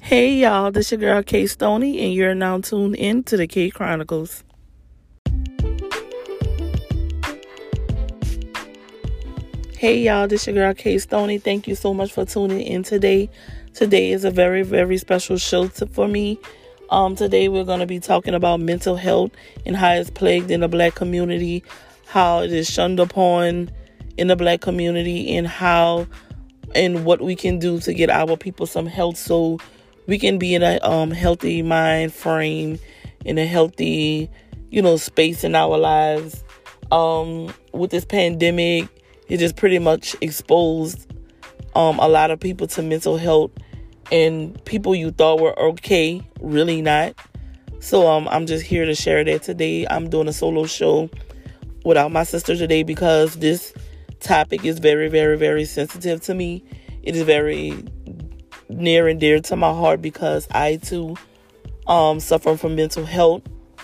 Hey y'all, this your girl K Stoney, and you're now tuned in to the K Chronicles. Hey y'all, this your girl K Stoney. Thank you so much for tuning in today. Today is a very, very special show for me. Today we're going to be talking about mental health and how it's plagued in the Black community, how it is shunned upon in the Black community, and how and what we can do to get our people some health so we can be in a healthy mind frame, in a healthy, space in our lives. With this pandemic, it just pretty much exposed a lot of people to mental health, and people you thought were okay, really not. So I'm just here to share that today. I'm doing a solo show without my sister today because this topic is very, very, very sensitive to me. It is very near and dear to my heart because I too suffer from mental health.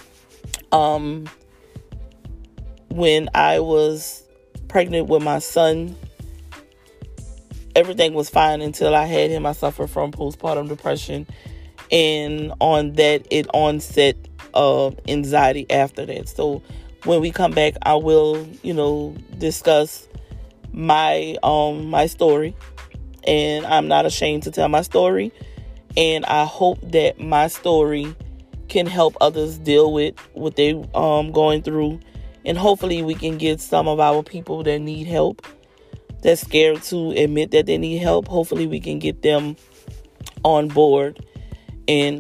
When I was pregnant with my son, everything was fine until I had him. I suffered from postpartum depression, and on that, it onset anxiety after that. So when we come back, I will, discuss my story, and I'm not ashamed to tell my story, and I hope that my story can help others deal with what they going through, and hopefully we can get some of our people that need help, that's scared to admit that they need help. Hopefully we can get them on board, and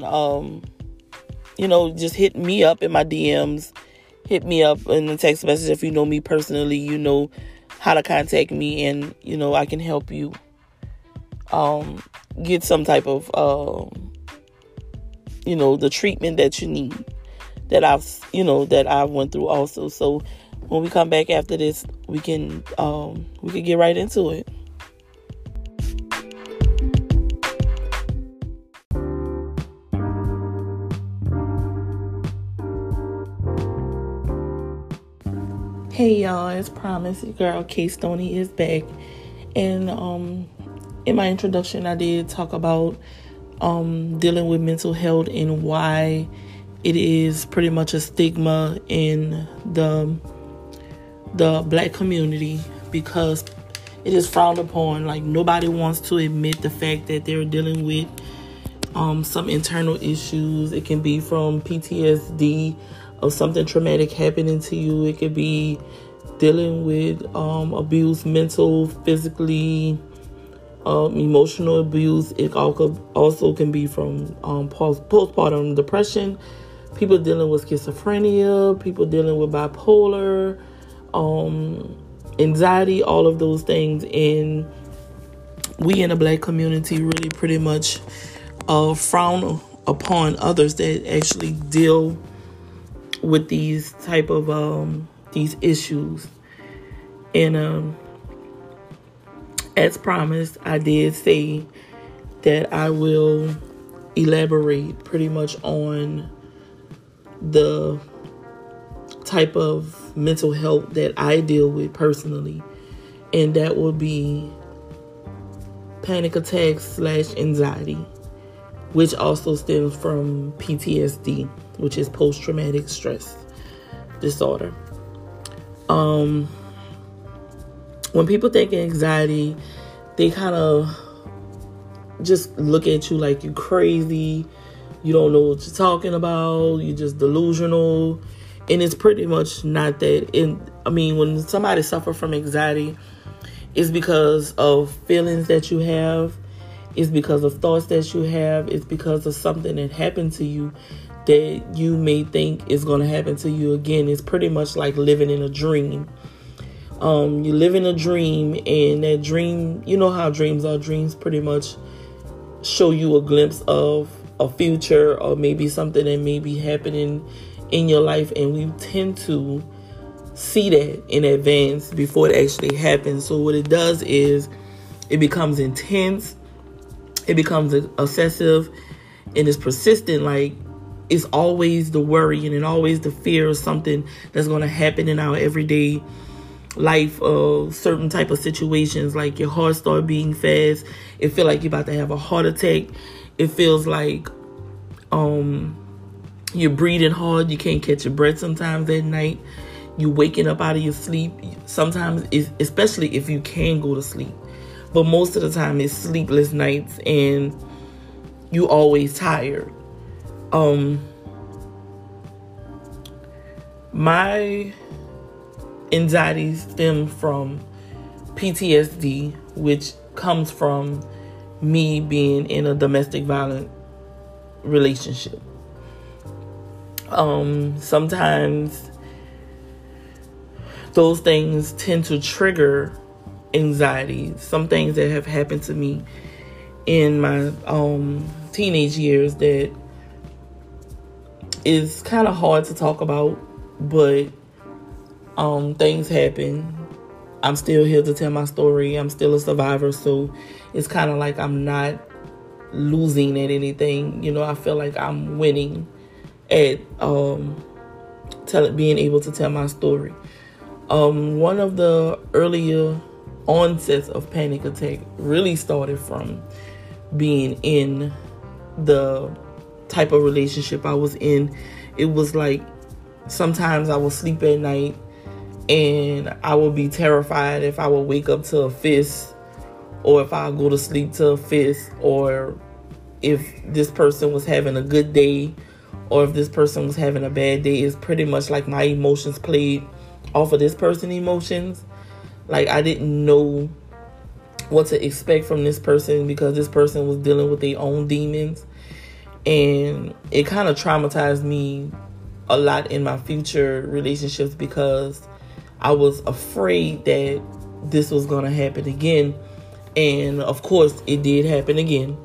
just hit me up in my DMs, hit me up in the text message. If you know me personally, you know how to contact me, and I can help you get some type of the treatment that you need, that I went through also. So when we come back after this, we can get right into it. Hey y'all, as promised, your girl K Stoney is back, and in my introduction I did talk about dealing with mental health and why it is pretty much a stigma in the Black community, because it is frowned upon. Like, nobody wants to admit the fact that they're dealing with some internal issues. It can be from PTSD of something traumatic happening to you. It could be dealing with abuse, mental, physically, emotional abuse. It also can be from postpartum depression, people dealing with schizophrenia, people dealing with bipolar, anxiety, all of those things. And we in the Black community really pretty much frown upon others that actually deal with these type of these issues. And as promised, I did say that I will elaborate pretty much on the type of mental health that I deal with personally, and that will be panic attacks / anxiety, which also stems from PTSD, which is post-traumatic stress disorder. When people think of anxiety, they kind of just look at you like you're crazy. You don't know what you're talking about. You're just delusional. And it's pretty much not that. When somebody suffers from anxiety, it's because of feelings that you have. It's because of thoughts that you have. It's because of something that happened to you that you may think is going to happen to you again. It's pretty much like living in a dream. You live in a dream, and that dream, you know how dreams are. Dreams pretty much show you a glimpse of a future, or maybe something that may be happening in your life, and we tend to see that in advance before it actually happens. So what it does is it becomes intense, it becomes obsessive, and it's persistent. Like, it's always the worry and always the fear of something that's going to happen in our everyday life, of certain type of situations. Like, your heart start beating fast, it feel like you're about to have a heart attack, It feels like you're breathing hard. You can't catch your breath sometimes at night. You waking up out of your sleep. Sometimes, especially if you can go to sleep. But most of the time, it's sleepless nights and you always tired. My anxiety stems from PTSD, which comes from me being in a domestic violent relationship. Sometimes those things tend to trigger anxiety. Some things that have happened to me in my teenage years that is kind of hard to talk about, but things happen. I'm still here to tell my story. I'm still a survivor, so it's kind of like I'm not losing at anything. I feel like I'm winning at being able to tell my story. One of the earlier onsets of panic attack really started from being in the type of relationship I was in. It was like sometimes I would sleep at night and I would be terrified if I would wake up to a fist, or if I go to sleep to a fist, or if this person was having a good day, or if this person was having a bad day. It's pretty much like my emotions played off of this person's emotions. Like, I didn't know what to expect from this person because this person was dealing with their own demons. And it kind of traumatized me a lot in my future relationships because I was afraid that this was going to happen again. And of course, it did happen again.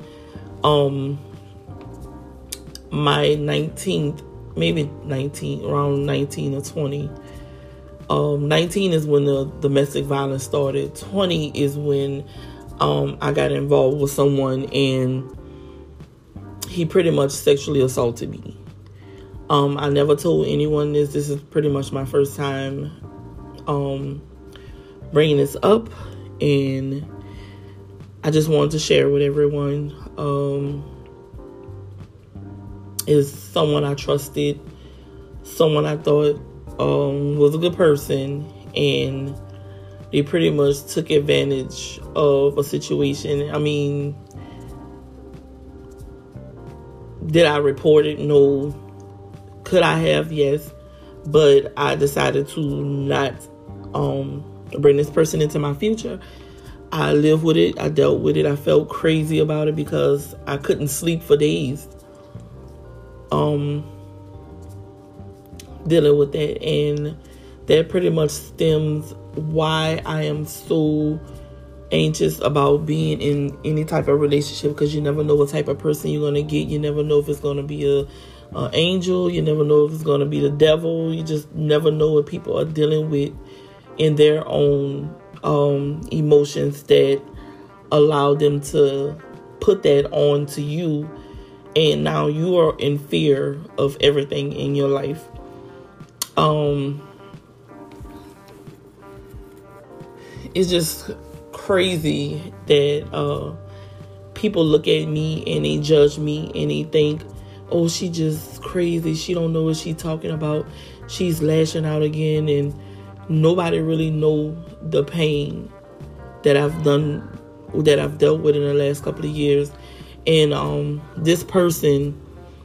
My 19th, maybe 19, around 19 or 20. 19 is when the domestic violence started. 20 is when I got involved with someone and he pretty much sexually assaulted me. I never told anyone this. This is pretty much my first time bringing this up, and I just wanted to share with everyone. Is someone I trusted, someone I thought was a good person, and they pretty much took advantage of a situation. I mean, did I report it? No. Could I have? Yes. But I decided to not bring this person into my future. I lived with it. I dealt with it. I felt crazy about it because I couldn't sleep for days. Dealing with that, and that pretty much stems why I am so anxious about being in any type of relationship, because you never know what type of person you're going to get. You never know if it's going to be a angel. You never know if it's going to be the devil. You just never know what people are dealing with in their own emotions that allow them to put that on to you, and now you are in fear of everything in your life. It's just crazy that people look at me and they judge me and they think, oh, she just crazy. She don't know what she's talking about. She's lashing out again. And nobody really know the pain that I've dealt with in the last couple of years. And this person,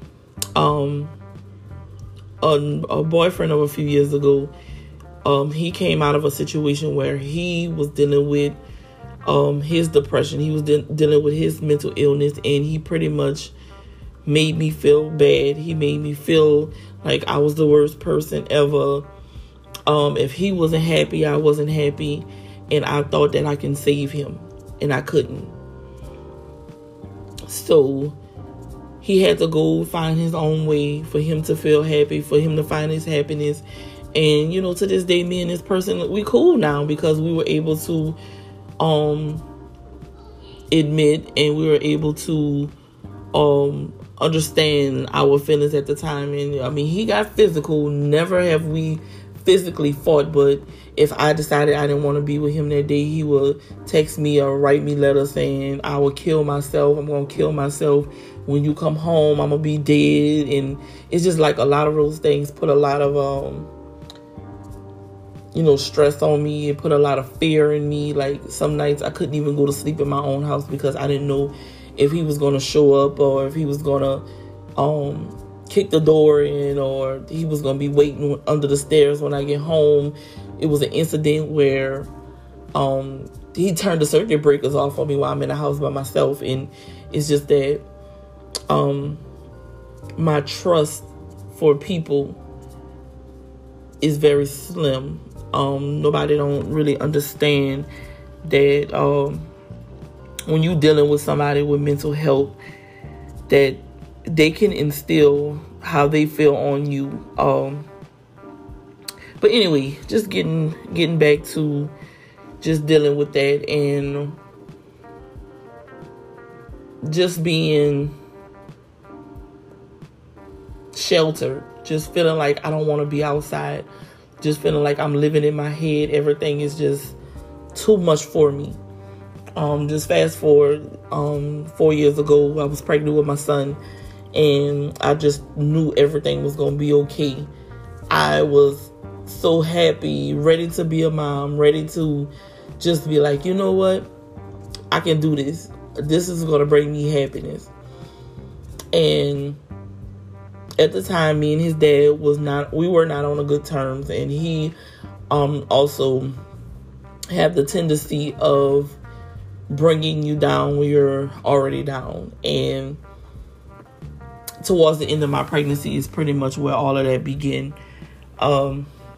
a boyfriend of a few years ago, he came out of a situation where he was dealing with his depression. He was dealing with his mental illness, and he pretty much made me feel bad. He made me feel like I was the worst person ever. If he wasn't happy, I wasn't happy, and I thought that I can save him, and I couldn't. So he had to go find his own way for him to feel happy, for him to find his happiness. And, to this day, me and this person, we cool now because we were able to admit, and we were able to understand our feelings at the time. And, I mean, he got physical. Never have we physically fought, but if I decided I didn't want to be with him that day, he would text me or write me letters saying, I will kill myself. I'm going to kill myself. When you come home, I'm going to be dead. And it's just like a lot of those things put a lot of, stress on me. It put a lot of fear in me. Like some nights I couldn't even go to sleep in my own house because I didn't know if he was going to show up or if he was going to, kick the door in, or he was going to be waiting under the stairs when I get home. It was an incident where he turned the circuit breakers off on me while I'm in the house by myself. And it's just that my trust for people is very slim. Nobody don't really understand that when you dealing with somebody with mental health, that they can instill how they feel on you. But anyway, just getting back to just dealing with that and just being sheltered, just feeling like I don't want to be outside, just feeling like I'm living in my head. Everything is just too much for me. Just fast forward 4 years ago, I was pregnant with my son. And I just knew everything was going to be okay. I was so happy, ready to be a mom, ready to just be like, you know what? I can do this. This is going to bring me happiness. And at the time, me and his dad we were not on a good terms. And he also had the tendency of bringing you down when you're already down. And towards the end of my pregnancy is pretty much where all of that began. I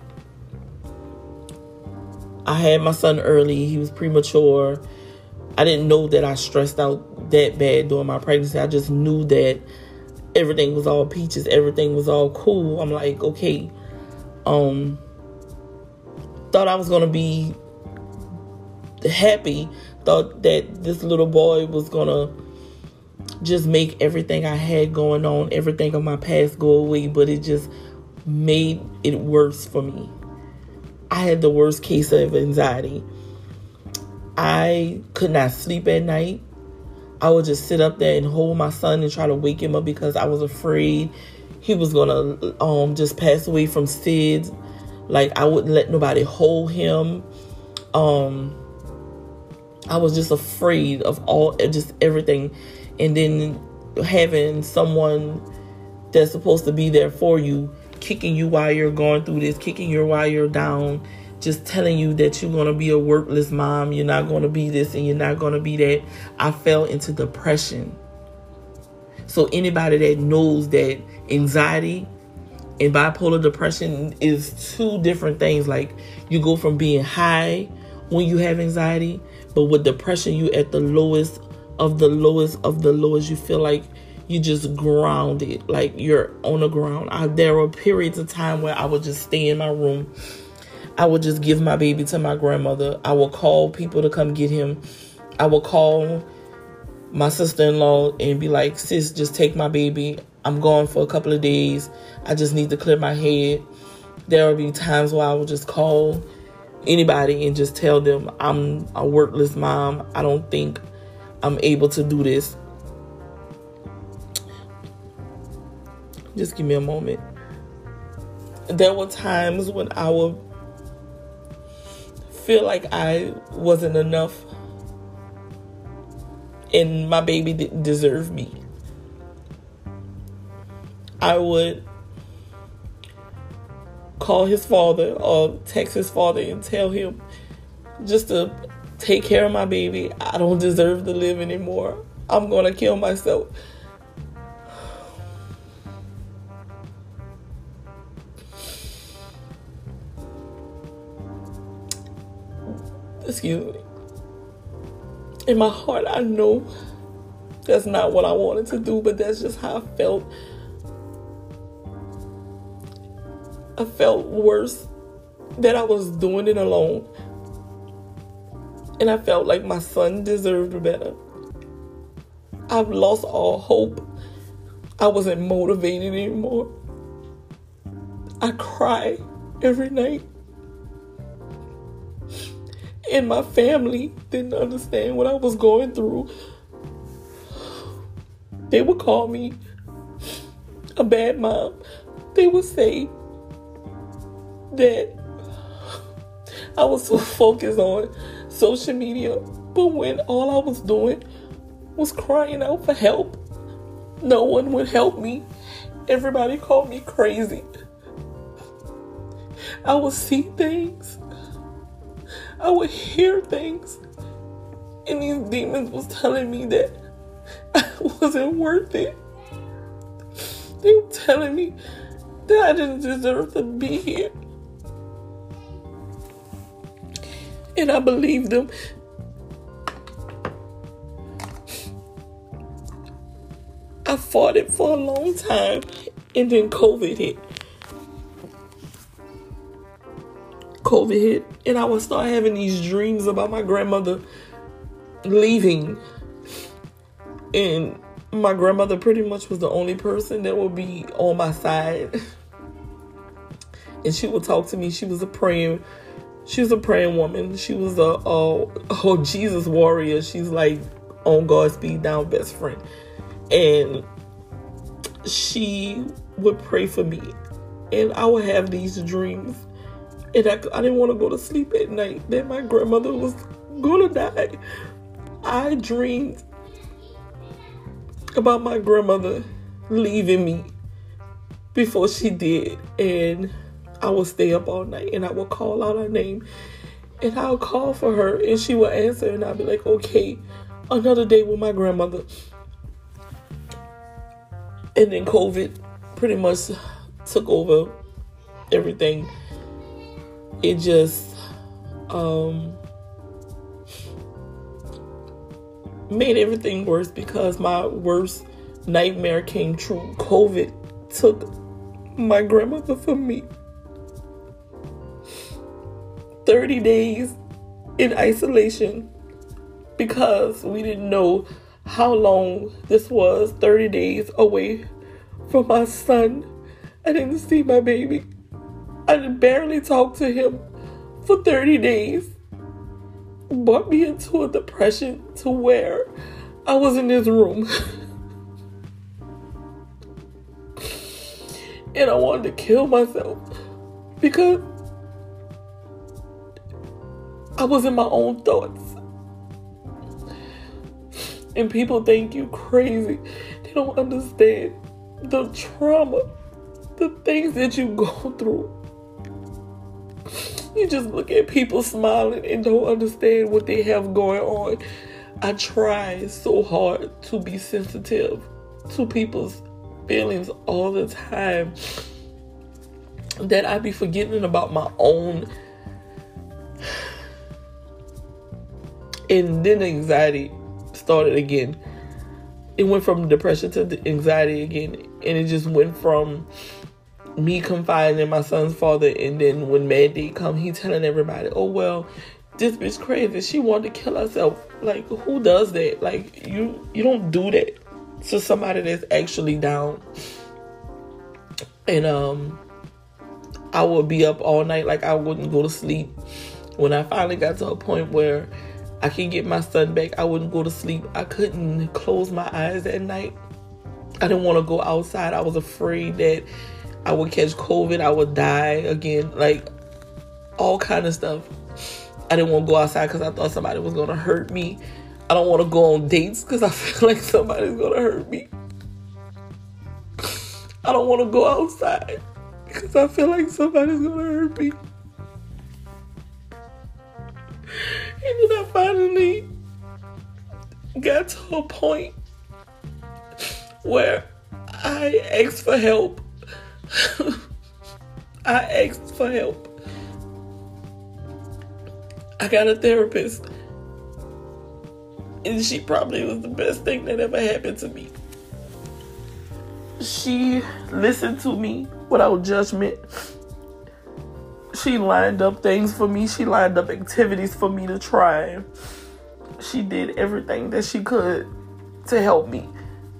had my son early. He was premature. I didn't know that I stressed out that bad during my pregnancy. I just knew that everything was all peaches. Everything was all cool. I'm like, okay. Thought I was going to be happy. Thought that this little boy was going to just make everything I had going on, everything of my past go away, but it just made it worse for me. I had the worst case of anxiety. I could not sleep at night. I would just sit up there and hold my son and try to wake him up because I was afraid he was going to just pass away from SIDS. Like, I wouldn't let nobody hold him. I was just afraid of just everything. And then having someone that's supposed to be there for you, kicking you while you're going through this, kicking you while you're down, just telling you that you're going to be a worthless mom, you're not going to be this and you're not going to be that. I fell into depression. So anybody that knows that anxiety and bipolar depression is two different things. Like, you go from being high when you have anxiety, but with depression, you at the lowest of the lowest of the lowest. You feel like you just grounded, like you're on the ground. There were periods of time where I would just stay in my room. I would just give my baby to my grandmother. I would call people to come get him. I would call my sister-in-law and be like, sis, just take my baby. I'm gone for a couple of days. I just need to clear my head. There would be times where I would just call anybody and just tell them I'm a worthless mom. I don't think I'm able to do this. Just give me a moment. There were times when I would feel like I wasn't enough and my baby didn't deserve me. I would call his father or text his father and tell him just to take care of my baby. I don't deserve to live anymore. I'm going to kill myself. Excuse me. In my heart, I know that's not what I wanted to do, but that's just how I felt. I felt worse that I was doing it alone. And I felt like my son deserved better. I've lost all hope. I wasn't motivated anymore. I cried every night. And my family didn't understand what I was going through. They would call me a bad mom. They would say that I was so focused on social media, but when all I was doing was crying out for help, no one would help me. Everybody called me crazy. I would see things, I would hear things, and these demons was telling me that I wasn't worth it. They were telling me that I didn't deserve to be here. And I believed them. I fought it for a long time, and then COVID hit. COVID hit, and I would start having these dreams about my grandmother leaving. And my grandmother pretty much was the only person that would be on my side. And she would talk to me. She was a praying woman. She was a Jesus warrior. She's like on God's speed down best friend. And she would pray for me. And I would have these dreams. And I didn't want to go to sleep at night that my grandmother was going to die. I dreamed about my grandmother leaving me before she did. And I would stay up all night and I would call out her name. And I would call for her and she would answer. And I'd be like, okay, another day with my grandmother. And then COVID pretty much took over everything. It just made everything worse because my worst nightmare came true. COVID took my grandmother from me. 30 days in isolation because we didn't know how long this was. 30 days away from my son. I didn't see my baby. I barely talked to him for 30 days. Brought me into a depression to where I was in this room. And I wanted to kill myself because I was in my own thoughts. And people think you crazy. They don't understand the trauma, the things that you go through. You just look at people smiling and don't understand what they have going on. I try so hard to be sensitive to people's feelings all the time that I be forgetting about my own. And then anxiety started again. It went from depression to the anxiety again. And it just went from me confiding in my son's father, and then when Mad Day come, he telling everybody, oh well, this bitch crazy, she wanted to kill herself. Like, who does that? Like, you don't do that to somebody that's actually down. And I would be up all night, like I wouldn't go to sleep. When I finally got to a point where I could get my son back, I wouldn't go to sleep. I couldn't close my eyes at night. I didn't want to go outside. I was afraid that I would catch COVID, I would die again, like all kind of stuff. I didn't want to go outside because I thought somebody was going to hurt me. I don't want to go on dates because I feel like somebody's going to hurt me. I don't want to go outside because I feel like somebody's going to hurt me. And then I finally got to a point where I asked for help. I asked for help. I got a therapist, and she probably was the best thing that ever happened to me. She listened to me without judgment. She lined up things for me. She lined up activities for me to try. She did everything that she could to help me.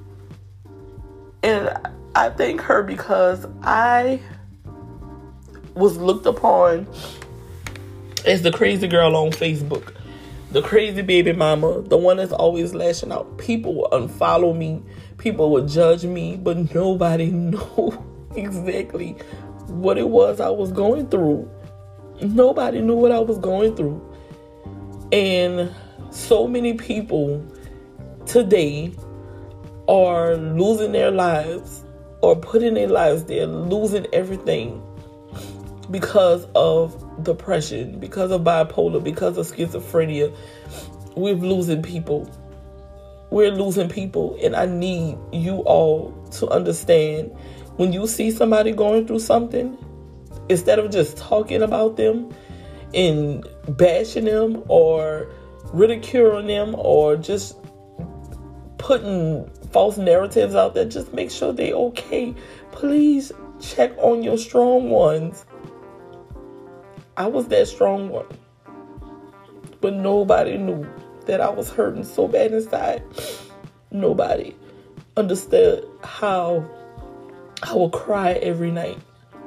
And I thank her because I was looked upon as the crazy girl on Facebook, the crazy baby mama, the one that's always lashing out. People would unfollow me, people would judge me, but nobody knew exactly what it was I was going through. Nobody knew what I was going through. And so many people today are losing their lives, or putting their lives there, losing everything because of depression, because of bipolar, because of schizophrenia. We're losing people. We're losing people. And I need you all to understand, when you see somebody going through something, instead of just talking about them and bashing them or ridiculing them or just putting false narratives out there, just make sure they're okay. Please check on your strong ones. I was that strong one, but nobody knew that I was hurting so bad inside. Nobody understood how I would cry every night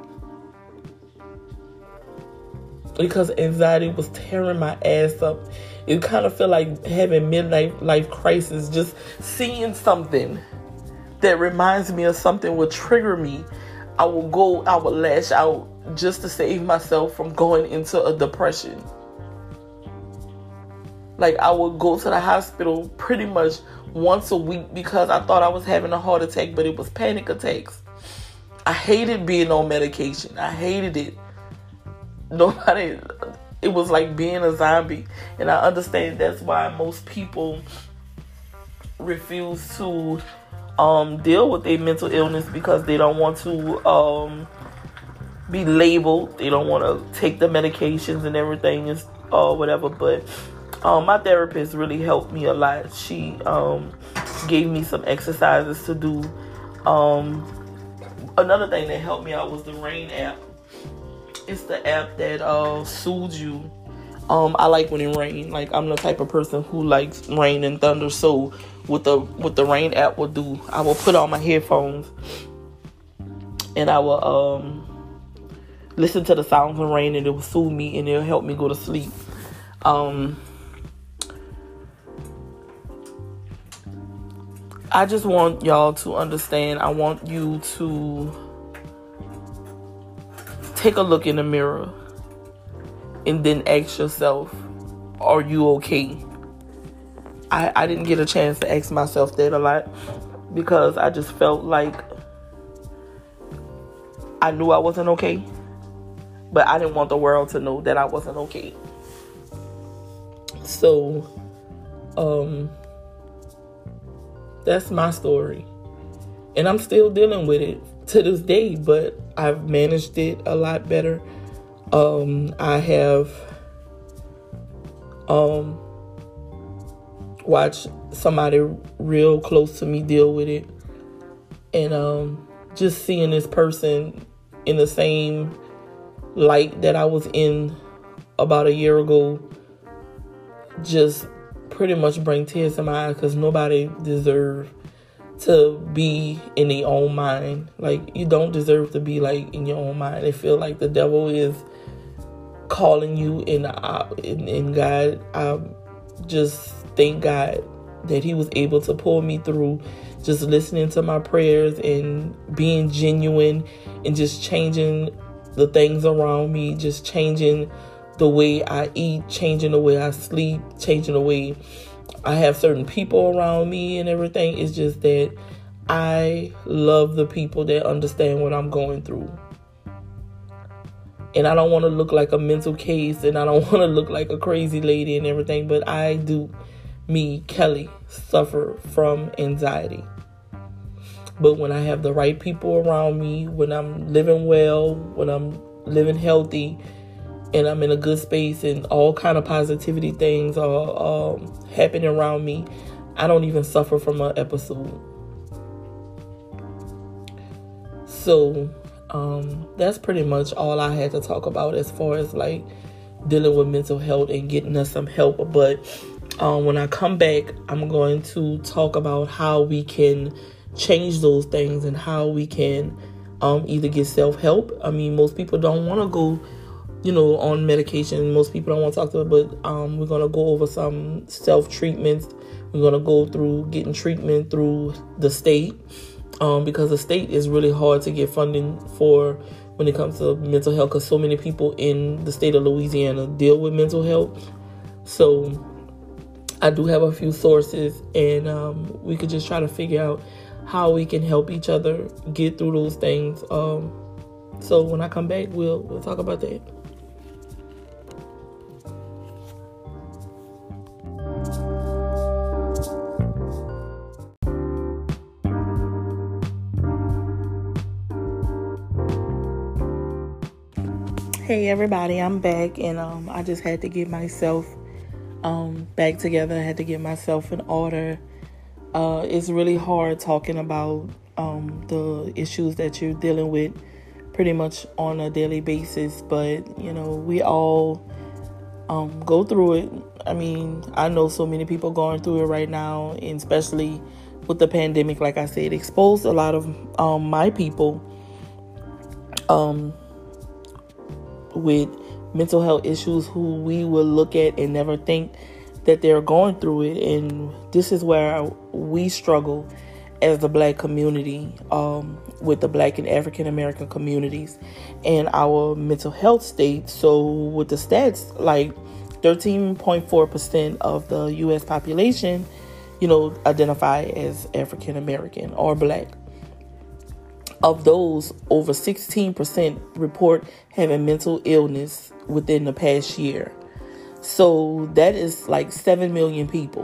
because anxiety was tearing my ass up. It kind of felt like having midlife life crisis. Just seeing something that reminds me of something would trigger me. I would lash out just to save myself from going into a depression. Like, I would go to the hospital pretty much once a week because I thought I was having a heart attack, but it was panic attacks. I hated being on medication. I hated it. It was like being a zombie. And I understand that's why most people refuse to deal with their mental illness, because they don't want to be labeled. They don't want to take the medications and everything and whatever. But my therapist really helped me a lot. She gave me some exercises to do. Another thing that helped me out was the Rain app. It's the app that soothes you. I like when it rains. Like, I'm the type of person who likes rain and thunder. So what the Rain app will do, I will put on my headphones and I will listen to the sounds of rain, and it will soothe me and it'll help me go to sleep. I just want y'all to understand. I want you to take a look in the mirror and then ask yourself, are you okay? I didn't get a chance to ask myself that a lot because I just felt like I knew I wasn't okay, but I didn't want the world to know that I wasn't okay. So, that's my story. And I'm still dealing with it to this day, but I've managed it a lot better. I have watched somebody real close to me deal with it. And just seeing this person in the same light that I was in about a year ago just pretty much bring tears to my eyes, because nobody deserves to be in their own mind. Like, you don't deserve to be like in your own mind. I feel like the devil is calling you, in God. I just thank God that he was able to pull me through, just listening to my prayers and being genuine and just changing the things around me, just changing the way I eat, changing the way I sleep, changing the way I have certain people around me and everything. It's just that I love the people that understand what I'm going through. And I don't want to look like a mental case, and I don't want to look like a crazy lady and everything, but I do, me, Kelly, suffer from anxiety. But when I have the right people around me, when I'm living well, when I'm living healthy, and I'm in a good space, and all kind of positivity things are happening around me, I don't even suffer from an episode. So that's pretty much all I had to talk about as far as like dealing with mental health and getting us some help. But when I come back, I'm going to talk about how we can change those things and how we can either get self-help. I mean, most people don't want to go, on medication. Most people don't want to talk to it, but we're going to go over some self-treatments. We're going to go through getting treatment through the state, because the state is really hard to get funding for when it comes to mental health, because so many people in the state of Louisiana deal with mental health. So I do have a few sources, and we could just try to figure out how we can help each other get through those things. So when I come back, we'll talk about that. Hey everybody, I'm back, and I just had to get myself back together. I had to get myself in order. It's really hard talking about the issues that you're dealing with pretty much on a daily basis, but we all go through it. I mean, I know so many people going through it right now, and especially with the pandemic. Like I said, exposed a lot of my people with mental health issues who we will look at and never think that they're going through it. And this is where we struggle as the Black community, with the Black and African American communities and our mental health state. So with the stats, like 13.4% of the U.S. population, identify as African American or Black. Of those, over 16% report having mental illness within the past year. So that is like 7 million people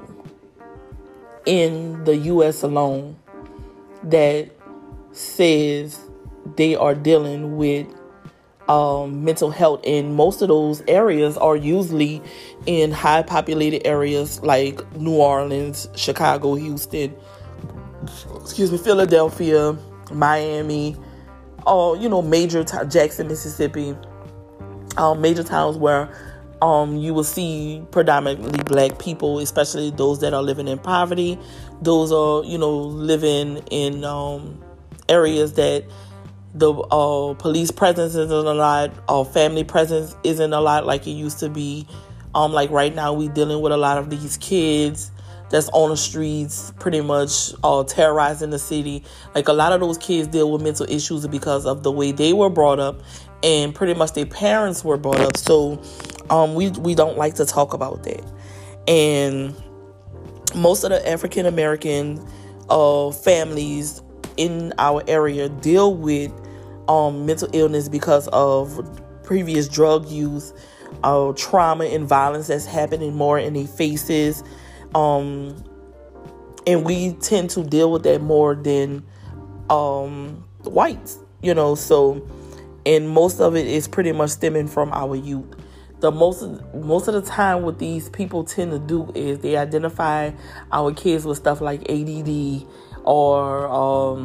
in the U.S. alone that says they are dealing with mental health. And most of those areas are usually in high populated areas like New Orleans, Chicago, Houston, Philadelphia, Miami, major Jackson, Mississippi, major towns where you will see predominantly Black people, especially those that are living in poverty. Those are, living in areas that the police presence isn't a lot, or family presence isn't a lot like it used to be. Like right now, we dealing with a lot of these kids that's on the streets, pretty much terrorizing the city. Like a lot of those kids deal with mental issues because of the way they were brought up, and pretty much their parents were brought up. So we don't like to talk about that. And most of the African American families in our area deal with mental illness because of previous drug use, trauma and violence that's happening more in their faces. And we tend to deal with that more than whites, so, and most of it is pretty much stemming from our youth. The most of the time what these people tend to do is they identify our kids with stuff like ADD, or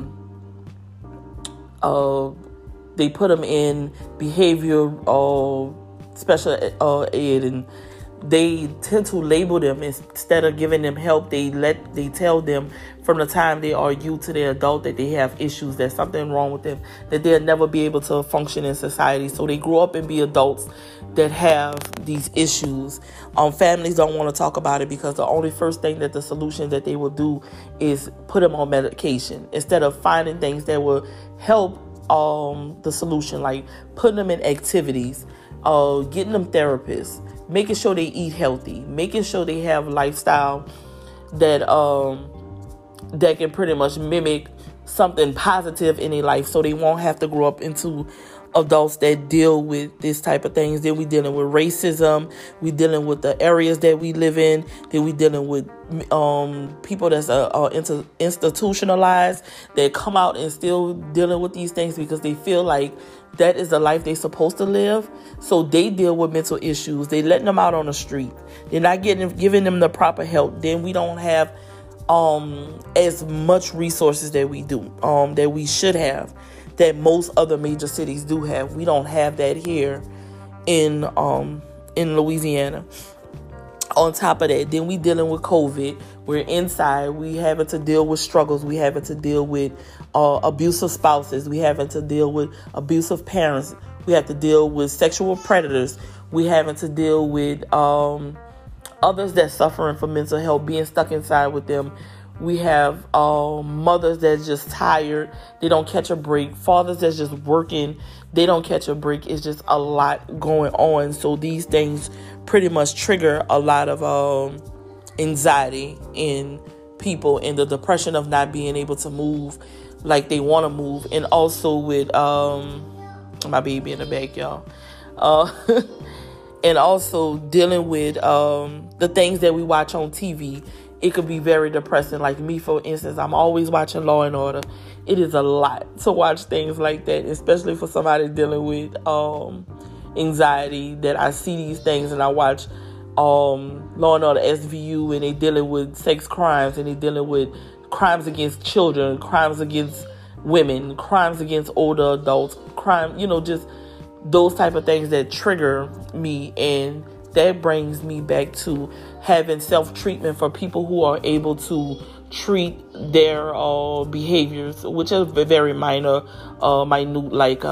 they put them in behavior special ed, and they tend to label them instead of giving them help. They tell them from the time they are youth to their adult that they have issues, there's something wrong with them, that they'll never be able to function in society. So they grow up and be adults that have these issues. Families don't want to talk about it because the only first thing that the solution that they will do is put them on medication instead of finding things that will help the solution, like putting them in activities, getting them therapists, making sure they eat healthy, making sure they have lifestyle that that can pretty much mimic something positive in their life, so they won't have to grow up into adults that deal with this type of things. Then we dealing with racism. We dealing with the areas that we live in. Then we dealing with people that's institutionalized, that come out and still dealing with these things because they feel like that is the life they're supposed to live. So they deal with mental issues. They letting them out on the street. They're not giving them the proper help. Then we don't have as much resources that we do, that we should have, that most other major cities do have. We don't have that here in Louisiana. On top of that, then we dealing with COVID. We're inside. We having to deal with struggles. We having to deal with abusive spouses. We having to deal with abusive parents. We have to deal with sexual predators. We having to deal with others that's suffering from mental health, being stuck inside with them. We have mothers that's just tired. They don't catch a break. Fathers that's just working. They don't catch a break. It's just a lot going on. So these things pretty much trigger a lot of anxiety in people, and the depression of not being able to move like they want to move. And also with my baby in the back, y'all. And also dealing with the things that we watch on TV. It could be very depressing. Like me, for instance, I'm always watching Law and Order. It is a lot to watch things like that, especially for somebody dealing with anxiety, that I see these things and I watch Law and Order SVU, and they dealing with sex crimes, and they dealing with crimes against children, crimes against women, crimes against older adults, crime, just those type of things that trigger me. And that brings me back to having self-treatment for people who are able to treat their behaviors, which is very minute, like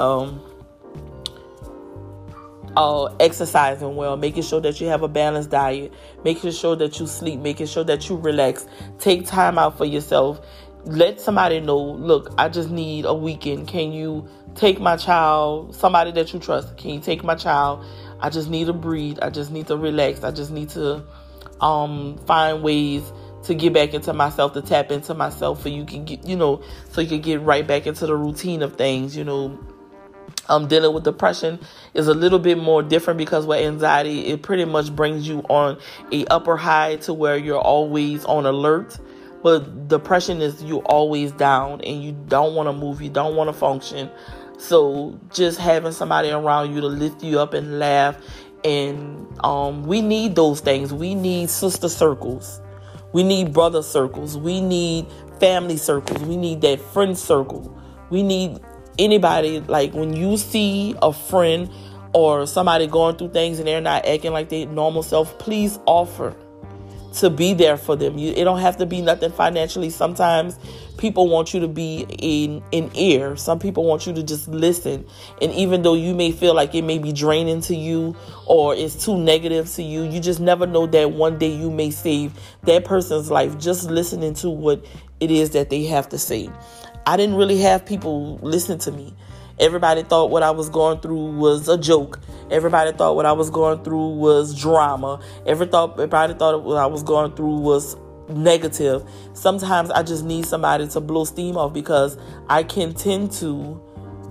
exercising well, making sure that you have a balanced diet, making sure that you sleep, making sure that you relax, take time out for yourself. Let somebody know, look, I just need a weekend. Can you take my child? Somebody that you trust. Can you take my child? I just need to breathe. I just need to relax. I just need to find ways to get back into myself, to tap into myself, so you can get, so you can get right back into the routine of things. Dealing with depression is a little bit more different, because with anxiety, it pretty much brings you on a upper high to where you're always on alert. But depression is you always down and you don't want to move, you don't want to function. So just having somebody around you to lift you up and laugh. And we need those things. We need sister circles. We need brother circles. We need family circles. We need that friend circle. We need anybody, like when you see a friend or somebody going through things and they're not acting like their normal self, please offer to be there for them. It don't have to be nothing financially. Sometimes people want you to be in ear. Some people want you to just listen. And even though you may feel like it may be draining to you or it's too negative to you, you just never know that one day you may save that person's life just listening to what it is that they have to say. I didn't really have people listen to me. Everybody thought what I was going through was a joke. Everybody thought what I was going through was drama. Everybody thought what I was going through was negative. Sometimes I just need somebody to blow steam off, because I can tend to,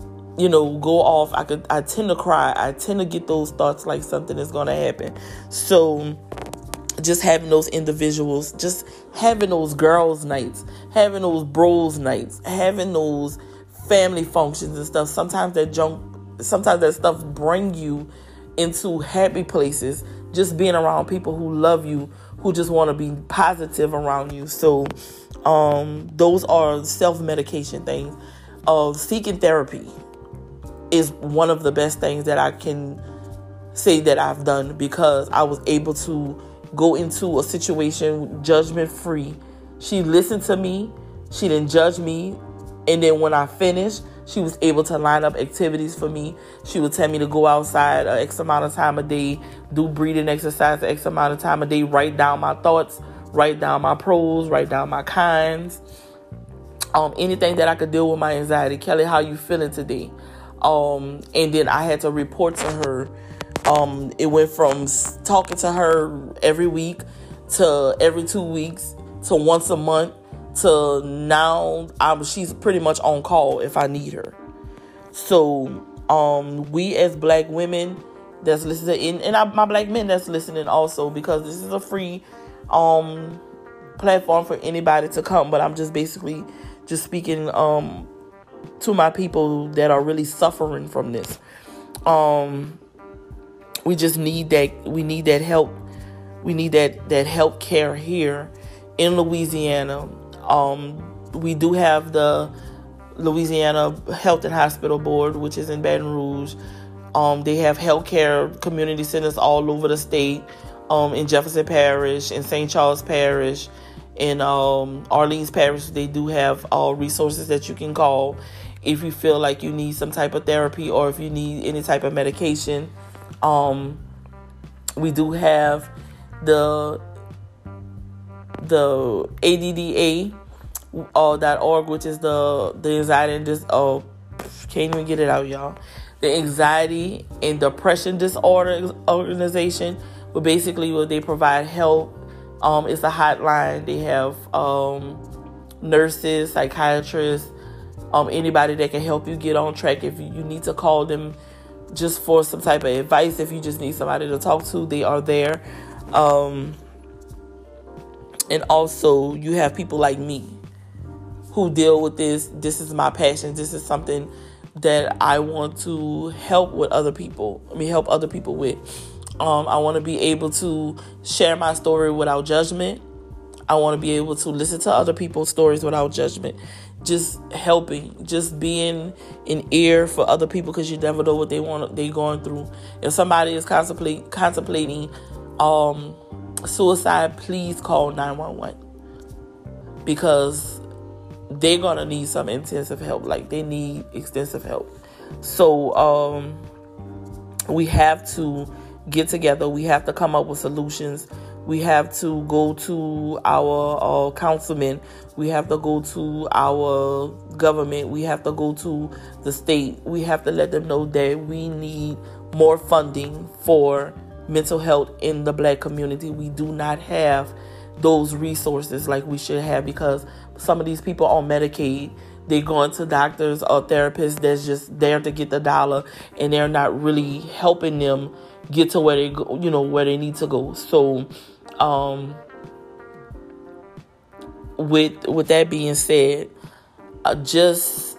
go off. I tend to cry. I tend to get those thoughts like something is going to happen. So just having those individuals, just having those girls' nights, having those bros' nights, having those family functions and stuff. Sometimes that stuff bring you into happy places. Just being around people who love you, who just want to be positive around you. So those are self-medication things. Seeking therapy is one of the best things that I can say that I've done, because I was able to go into a situation judgment-free. She listened to me. She didn't judge me. And then when I finished, she was able to line up activities for me. She would tell me to go outside X amount of time a day, do breathing exercise X amount of time a day, write down my thoughts, write down my pros, write down my cons. Anything that I could deal with my anxiety. Kelly, how you feeling today? And then I had to report to her. It went from talking to her every week to every 2 weeks to once a month to now she's pretty much on call if I need her. So we as black women that's listening, and my black men that's listening also, because this is a free platform for anybody to come, but I'm just basically just speaking to my people that are really suffering from this. We just need that. We need that help. We need that help care here in Louisiana. We do have the Louisiana Health and Hospital Board, which is in Baton Rouge. They have healthcare community centers all over the state, in Jefferson Parish, in St. Charles Parish, in Orleans Parish, they do have resources that you can call if you feel like you need some type of therapy or if you need any type of medication. We do have the ADDA.org, which is the anxiety and can't even get it out, y'all. The Anxiety and Depression Disorder Organization. But basically, what they provide help. It's a hotline. They have nurses, psychiatrists, anybody that can help you get on track. If you need to call them just for some type of advice, if you just need somebody to talk to, they are there. And also, you have people like me who deal with this. This is my passion. This is something that I want to help with other people. Help other people with. I want to be able to share my story without judgment. I want to be able to listen to other people's stories without judgment. Just helping, just being an ear for other people, because you never know what they're going through. If somebody is contemplating suicide, please call 911, because they're gonna need some intensive help. Like, they need extensive help. So we have to get together. We have to come up with solutions. We have to go to our councilmen. We have to go to our government. We have to go to the state. We have to let them know that we need more funding for mental health in the Black community. We do not have those resources like we should have, because some of these people on Medicaid, they're going to doctors or therapists that's just there to get the dollar, and they're not really helping them get to where they go, where they need to go. So, with that being said, just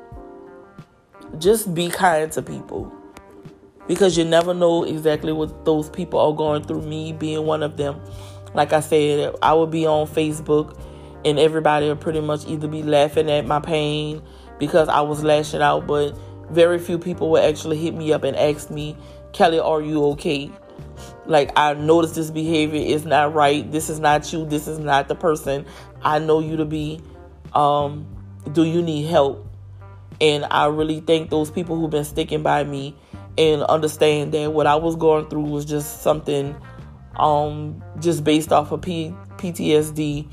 be kind to people, because you never know exactly what those people are going through. Me being one of them. Like I said, I would be on Facebook and everybody would pretty much either be laughing at my pain because I was lashing out, but very few people would actually hit me up and ask me, Kelly, are you okay? Like, I noticed this behavior is not right. This is not you. This is not the person I know you to be. Do you need help? And I really thank those people who've been sticking by me and understand that what I was going through was just something just based off of PTSD.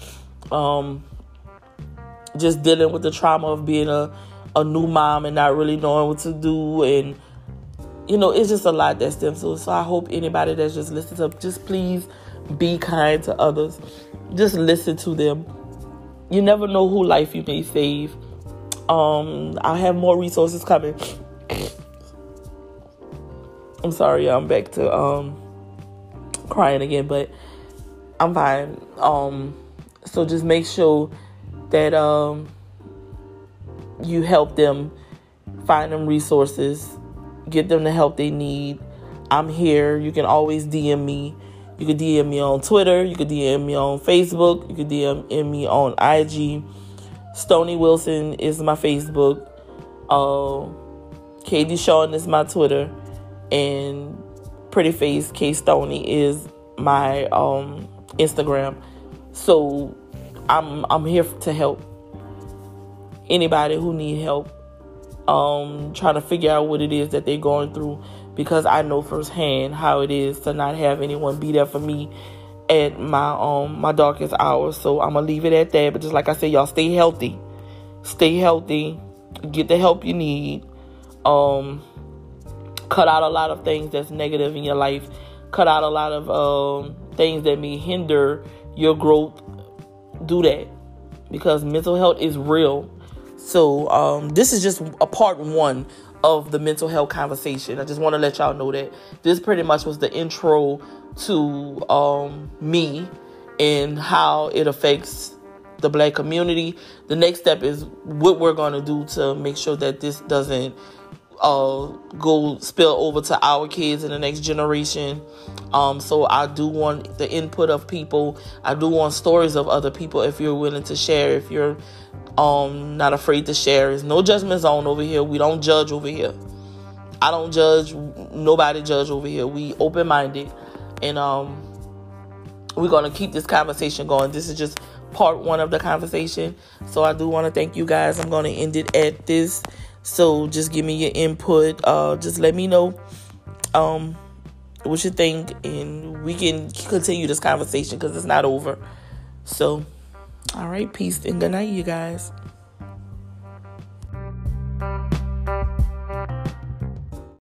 Just dealing with the trauma of being a new mom and not really knowing what to do, and it's just a lot that stems to it. So I hope anybody that's just listening to, just please be kind to others. Just listen to them. You never know who life you may save. I have more resources coming. I'm sorry, I'm back to crying again, but I'm fine. So just make sure that you help them, find them resources, get them the help they need. I'm here. You can always DM me. You can DM me on Twitter. You can DM me on Facebook. You can DM me on IG. Stony Wilson is my Facebook. Katie Shawn is my Twitter. And Pretty Face K Stoney is my Instagram. So I'm here to help anybody who need help, trying to figure out what it is that they're going through, because I know firsthand how it is to not have anyone be there for me at my darkest hours. So I'm gonna leave it at that. But just like I said, y'all stay healthy, get the help you need. Cut out a lot of things that's negative in your life. Cut out a lot of things that may hinder your growth. Do that, because mental health is real. So this is just a part one of the mental health conversation. I just want to let y'all know that this pretty much was the intro to me and how it affects the Black community. The next step is what we're going to do to make sure that this doesn't go spill over to our kids in the next generation. So I do want the input of people. I do want stories of other people. If you're willing to share, if you're not afraid to share. There's no judgment zone over here. We don't judge over here. I don't judge. Nobody judge over here. We open-minded, and we're gonna keep this conversation going. This is just part one of the conversation. So I do want to thank you guys. I'm going to end it at this. So just give me your input. Just let me know what you think, and we can continue this conversation because it's not over. So, all right, peace and good night, you guys.